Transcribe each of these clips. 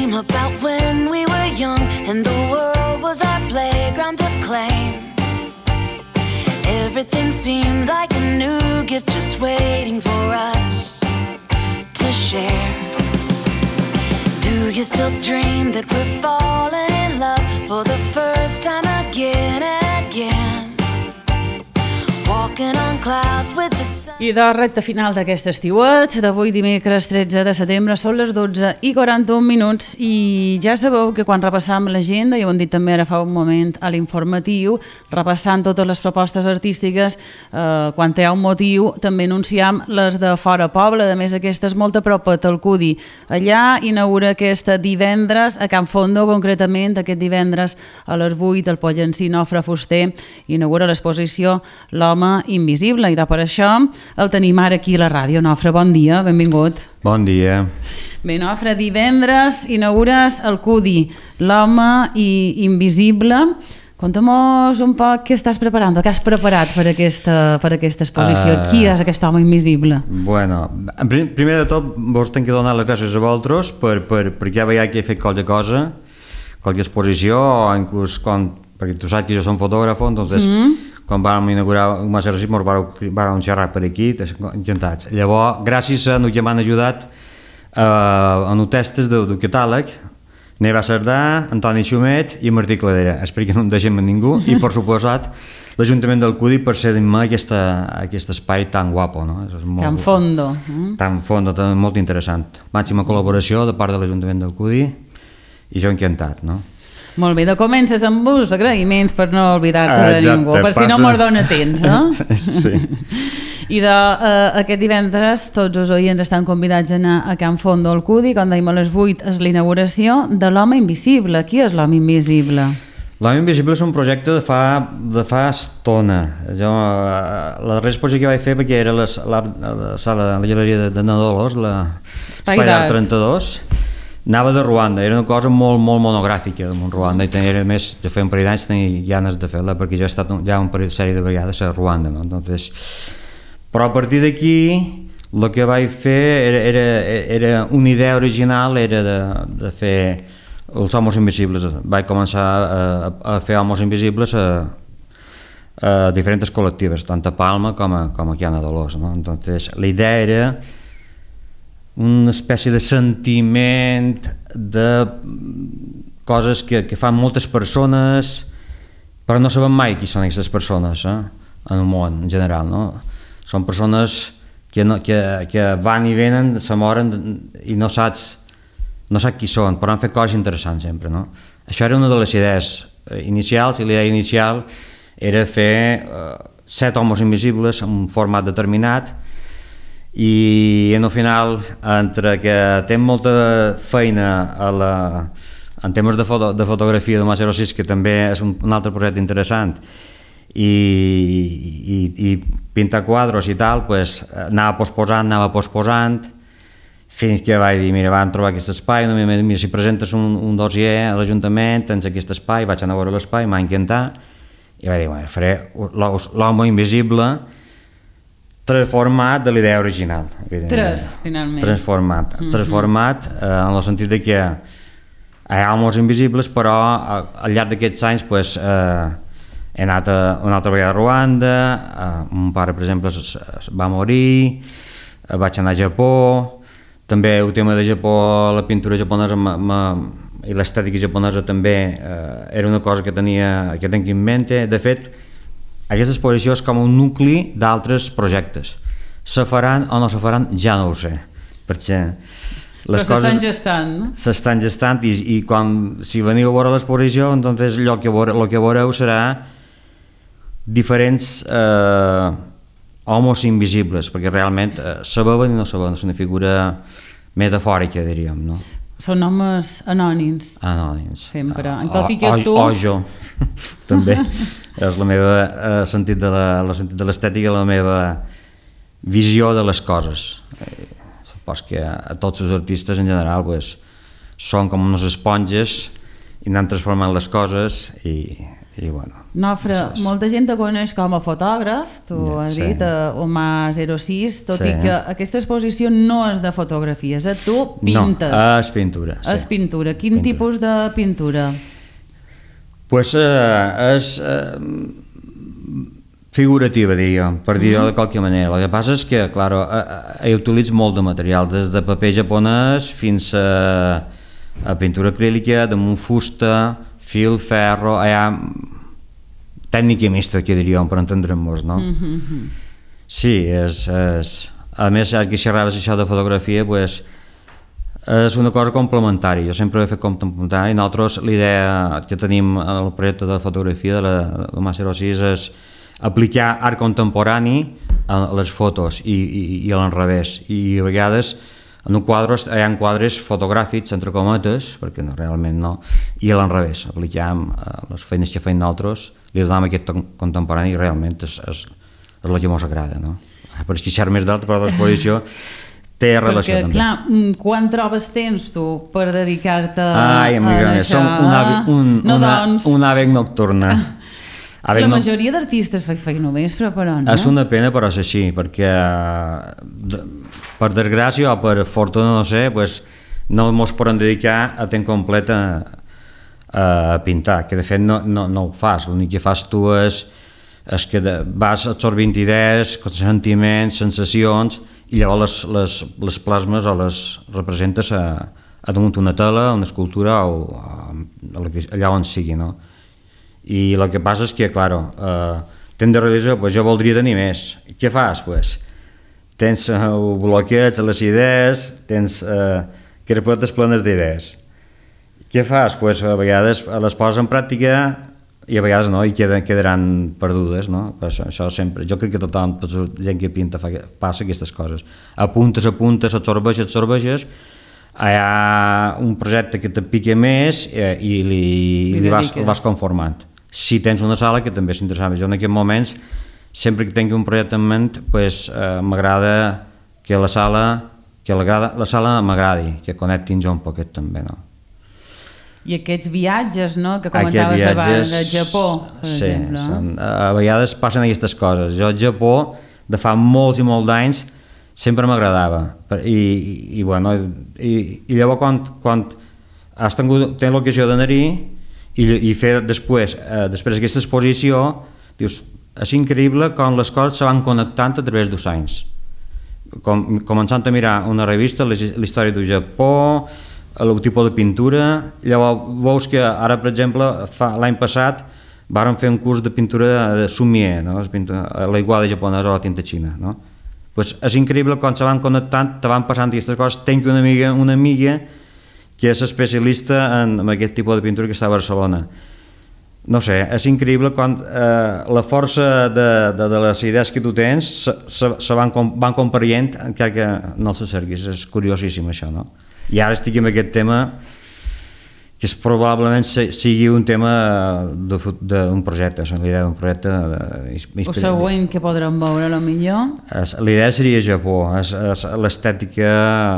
dream about when we were young and the world was our playground to claim. Everything seemed like a new gift just waiting for us to share. Do you still dream that we're falling in love for the first time again and again? Walking on clouds with the sun. I de recte final d'aquest estiuet, d'avui dimecres 13 de setembre, són les 12:41 i ja sabeu que quan repassam l'agenda, i ho hem dit també ara fa un moment a l'informatiu, repassant totes les propostes artístiques, quan hi ha un motiu, també anunciam les de fora poble, a més aquestes molt a prop a Talcudi. Allà inaugura aquest divendres a Can Fondo, concretament aquest divendres a les 8 el Pollencí Nofre Fuster inaugura l'exposició L'home invisible, i per això el tenim ara aquí a la ràdio. Nofre, bon dia, benvingut. Bon dia. Bé, Nofre, divendres inaugures el CUDI, l'home invisible. Conta'm-nos un poc què estàs preparant, o què has preparat per aquesta exposició. Qui és aquest home invisible? Bueno, primer de tot vos tenc que donar les gràcies a vosaltres perquè ja veieu que he fet qualque cosa, qualque exposició, o inclús perquè tu saps que jo som fotògrafo, entonces quan vam inaugurar un Maseracip ens vam xerrar per aquí, encantats. Llavors, gràcies a els que m'han ajudat en els testes del catàleg, Neva Cerdà, Antoni Xumet i Martí Cladera, espero que no em deixem a ningú, i per suposat l'Ajuntament del Cudi per cedir-me aquest espai tan guapo, no? Can Fondo. Tan Fondo, molt interessant. Màxima col·laboració de part de l'Ajuntament del Cudi i jo encantat, no? Molt bé, de comences amb uns agraïments per no oblidar-te de ningú, per si no me'l dona temps, no? Sí. I aquest divendres tots els oients estan convidats a anar a Can Fondo al Cudi, com dèiem a les 8 és l'inauguració de l'home invisible. Qui és l'home invisible? L'home invisible és un projecte de fa estona. La darrera exposició que vaig fer, perquè era la sala, la galeria de Nadolós, l'Espai d'Art 32, anava de Ruanda, era una cosa molt monogràfica de Ruanda, i era més, jo feia un parell d'anys tenia ganes de fer-la perquè ja he estat ja un parell de sèrie de vegades a Ruanda, no? Entonces, però a partir d'aquí el que vaig fer era una idea original, era de fer els homes invisibles. Vaig començar a fer homes invisibles a diferents col·lectives, tant a Palma com aquí a Nadolós, no? Entonces, la idea era una espècie de sentiment de coses que fan moltes persones però no sabem mai qui són aquestes persones en el món en general, no? Són persones que van i venen, se moren i no saps qui són, però han fet coses interessants sempre, no? Això era una de les idees inicials, i l'idea inicial era fer 7 homes invisibles en un format determinat, i al final, entre que té molta feina en temes de fotografia de Macero 6, que també és un altre projecte interessant, i pintar quadros i tal, anava posposant, fins que vaig dir, mira, vam trobar aquest espai, mira, si presentes un dossier a l'Ajuntament, tens aquest espai, vaig anar a veure l'espai, m'ha encantat, i vaig dir, bueno, faré l'home invisible, transformat de l'idea original. Finalment. Transformat en el sentit que hi ha homes invisibles, però al llarg d'aquests anys he anat una altra vegada a Ruanda, mon pare, per exemple, va morir, vaig anar a Japó, també el tema de Japó, la pintura japonesa i l'estètica japonesa també era una cosa que tenc en mente. De fet, aquesta exposició és com un nucli d'altres projectes. Se faran o no se faran, ja no ho sé, perquè les coses s'estan gestant, i si veniu a veure l'exposició, doncs el que veureu serà diferents homes invisibles, perquè realment se veuen i no se veuen, és una figura metafòrica, diríem, no? Són homes anònims. Sempre. Tot i que tu... O jo, també. És el meu sentit de l'estètica, la meva visió de les coses. Supos que a tots els artistes en general són com unes esponges i anant transformant les coses i bueno. Nofre, molta gent te coneix com a fotògraf, tu has dit, Omar 06, tot i que aquesta exposició no és de fotografies, tu pintes. No, és pintura. És pintura. Quin tipus de pintura? Pues és figurativa, diria, per dir-ho de qualque manera. El que passa és que, clar, hi utilitzo molt de material, des de paper japonès fins a pintura acrílica, damunt fusta, fil, ferro, hi ha tècnica mixta, que diríem, per entendre'ns, no? Sí, a més, ja que xerraves això de fotografia, pues, és una cosa complementària. Jo sempre he fet complementari. Nosaltres, l'idea que tenim en el projecte de fotografia de l'Omar 06 és aplicar art contemporani a les fotos i a l'enrevés. I a vegades en un quadre hi ha quadres fotogràfics, entre cometes, perquè no, realment no, i a l'enrevés, aplicàvem les feines que feim nosaltres, li donàvem aquest contemporani i realment és el que ens agrada, no? Per esquixar més d'altre, però l'exposició té relació perquè, també. Clar, quan trobes temps tu per dedicar-te a això? Som un àvec nocturna. La majoria d'artistes feien vespre, però no? És una pena, però és així, perquè per desgràcia o per fortuna, no sé, pues, no ens podem dedicar a temps complet a pintar, que de fet no ho fas, l'únic que fas tu és que vas absorbint idees, sentiments, sensacions, i llavors les plasmes o les representes a damunt una tela, una escultura o allà on sigui, no? I el que passa és que, clar, tens de realitzar, pues, jo voldria tenir més. Què fas? Pues, tens bloqueig a les idees, tens carpetes plenes d'idees. Què fas? Pues, a vegades les poses en pràctica i a vegades no, i quedaran perdudes, no? Això sempre. Jo crec que tothom, tota la gent que pinta passa aquestes coses. Apuntes, absorbeixes, hi ha un projecte que te pica més i li vas conformant. Si tens una sala, que també és interessant. Jo en aquests moments, sempre que tingui un projecte en ment, pues, m'agrada que la sala m'agradi, que connectin jo un poquet també, no? I aquests viatges, no?, que comentaves abans al Japó, per exemple. Sí, a vegades passen aquestes coses. Jo al Japó, de fa molts i molts d'anys, sempre m'agradava. I llavors, quan has tingut l'ocasió d'anar-hi i fer després d'aquesta exposició, dius, és increïble com les coses se van connectant a través dels anys. Començant a mirar una revista, la història del Japó, el tipus de pintura, llavors veus que ara, per exemple, l'any passat vàrem fer un curs de pintura de Sumier, no? La iguala japonesa o la tinta xina, no? Pues és increïble com se van connectant, te van passant aquestes coses. Tenc una amiga que és especialista en aquest tipus de pintura que està a Barcelona. No sé, és increïble quan la força de les idees que tu tens se van comparient encara que no se cerquis. És curiosíssim això, no? I ara estic amb aquest tema que probablement sigui un tema d'un projecte, la idea d'un projecte. O següent que podrem veure, potser? La idea seria Japó, l'estètica,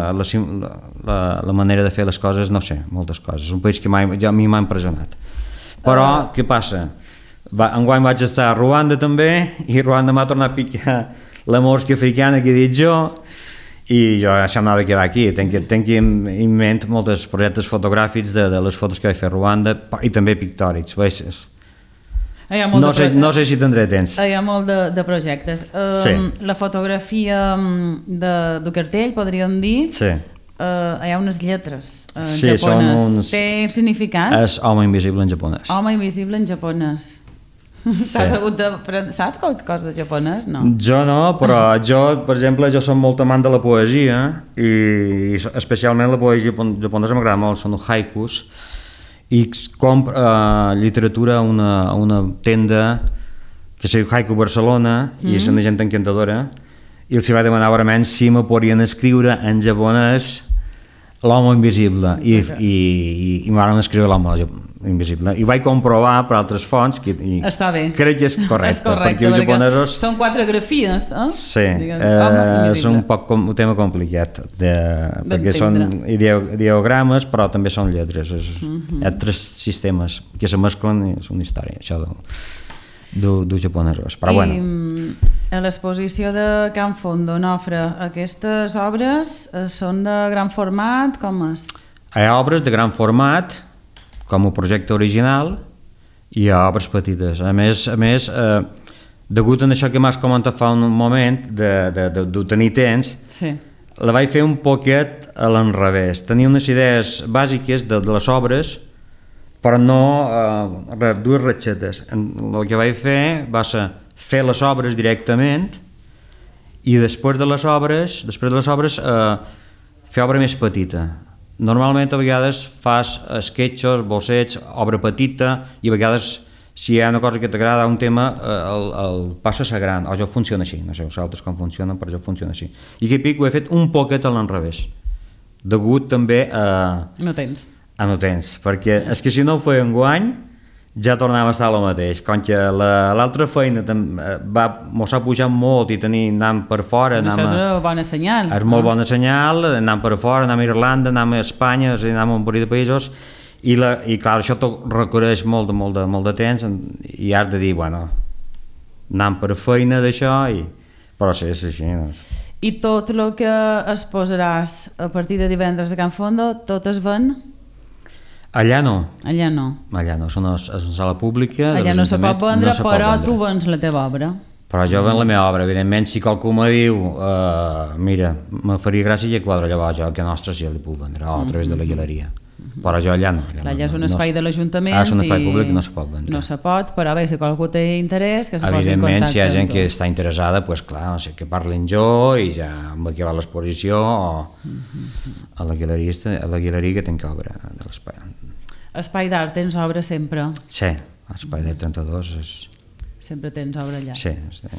la manera de fer les coses, no sé, moltes coses. És un país que a mi m'ha impressionat. Però, què passa? Enguany vaig estar a Ruanda també, i Ruanda m'ha tornat a picar la mosca africana que he dit jo, i jo això m'ha de quedar aquí. Tenc en ment molts projectes fotogràfics de les fotos que vaig fer a Ruanda i també pictòrics. No sé si tindré temps. Hi ha molt de projectes. La fotografia de cartell, podríem dir, hi ha unes lletres japones. Té significat? És home invisible en japonès. Home invisible en japonès. T'has hagut de... Saps qualque cosa de japonès? No. Jo no, però per exemple, jo soc molt amant de la poesia i especialment la poesia japonesa m'agrada molt, són els haikus, i compro literatura a una tenda que es diu Haiku Barcelona i és una gent encantadora, i els vaig demanar verament si me podien escriure en japonès l'home invisible i m'han escriure l'home invisible. I ho vaig comprovar per altres fonts i està bé. Crec que és correcte, perquè els japonesos... Són 4 grafies, Sí, és un poc un tema complicat, perquè són ideogrames, però també són lletres. Hi ha 3 sistemes que se mesclen i és una història, això dels japonesos. Però bueno. A l'exposició de Can Fondo, Nofre, aquestes obres són de gran format, com és? Hi ha obres de gran format, com un projecte original, i hi ha obres petites. A més, degut a això que m'has comentat fa un moment, de tenir temps, la vaig fer un poquet a l'enrevés. Tenia unes idees bàsiques de les obres, però no dues ratxetes. El que vaig fer va ser fer les obres directament i després de les obres fer obra més petita. Normalment a vegades fas sketchos, bossets, obra petita i a vegades si hi ha una cosa que t'agrada, un tema, el passes a gran. O jo funciona així, no sé vosaltres com funcionen, però jo funciona així. I que pic ho he fet un poquet a l'enrevés, degut també a... No tens, perquè és que si no ho feia enguany ja tornàvem a estar a lo mateix, com que l'altra feina mos ha pujat molt i anant per fora... Això és una bona senyal. És molt bona senyal, anant per fora, anant a Irlanda, anant a Espanya, anant a un parell de països, i clar, això requereix molt de temps i has de dir, bueno, anant per feina d'això, però sí, és així. I tot el que exposaràs a partir de divendres a Can Fondo, tot es ven? Allà no. Allà no, és una sala pública. Allà no se pot vendre, però tu vens la teva obra. Però jo ven la meva obra, evidentment, si qualcú me diu mira, me faria gràcia que quadre llavors jo, que a nostre sí li puc vendre, a través de la galeria. Però jo allà no. Allà és un espai de l'Ajuntament és un espai públic i no se pot vendre. No se pot, però bé, si qualcú té interès, que se posi en contacte. Evidentment, si hi ha gent que està interessada, doncs clar, no sé, que parlin jo i ja em vaig a l'exposició o a la galeria que tinc obra de l'espai. Espai d'Art, tens obra sempre? Sí, Espai d'Art 32 és... Sempre tens obra allà? Sí.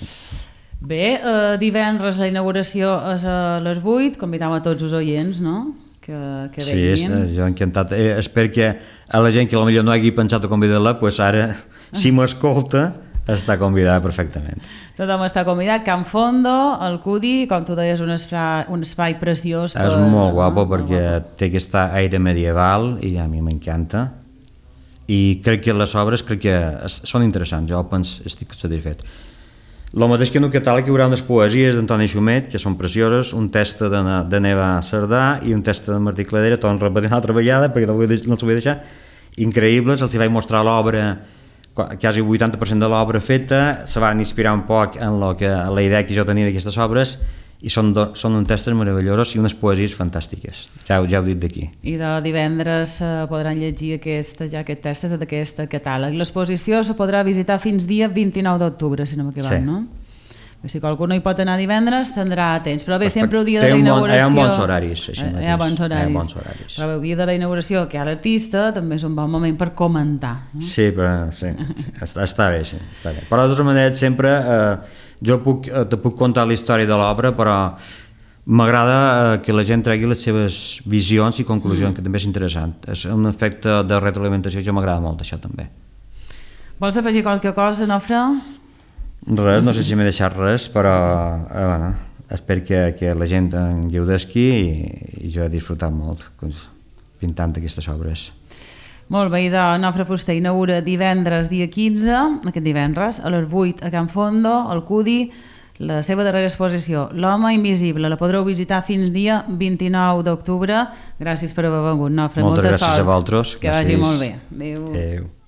Bé, divendres la inauguració és a les 8, convidam a tots els oients, no?, que venguin. Sí, jo encantat. Espero que a la gent que potser no hagi pensat a convidar-la, doncs ara, si m'escolta, està convidada perfectament. Tothom està convidat. Can Fondo, el Cudi, com tu deies, un espai preciós. És molt guapo perquè té aquest aire medieval i a mi m'encanta. I crec que les obres són interessants, jo estic satisfet. El mateix que en el catàleg hi haurà unes poesies d'Antoni Xumet, que són precioses, un text de Neva Cerdà i un text de Martí Cladera, tot repetint una altra vegada, perquè no els vull deixar, increïbles. Els vaig mostrar l'obra, quasi el 80% de l'obra feta, se van inspirar un poc en la idea que jo tenia d'aquestes obres, i són uns textos meravellosos i unes poesies fantàstiques, ja ho he dit d'aquí. I de divendres podran llegir aquest text d'aquest catàleg. L'exposició se podrà visitar fins dia 29 d'octubre, si no m'equivoco, no? Si qualcú no hi pot anar divendres, tindrà temps. Però bé, sempre el dia de la inauguració... Hi ha bons horaris, així mateix. Hi ha bons horaris. Però bé, el dia de la inauguració, que hi ha l'artista, també és un bon moment per comentar. Sí, però està bé, sí. Però de totes maneres, sempre... Jo te puc contar la història de l'obra, però m'agrada que la gent tregui les seves visions i conclusions, que també és interessant. És un efecte de retroalimentació, jo m'agrada molt això també. Vols afegir qualque cosa, Nofre? Res, no sé si m'he deixat res, però espero que la gent en gaudesqui i jo he disfrutat molt pintant aquestes obres. Molt bé, Nofre Fuster inaugura divendres dia 15, aquest divendres, a les 8 a Can Fondo, al Cudi, la seva darrera exposició, L'home invisible. La podreu visitar fins dia 29 d'octubre. Gràcies per haver vengut, Nofre. Moltes gràcies a vosaltres. Que vagi molt bé. Adéu.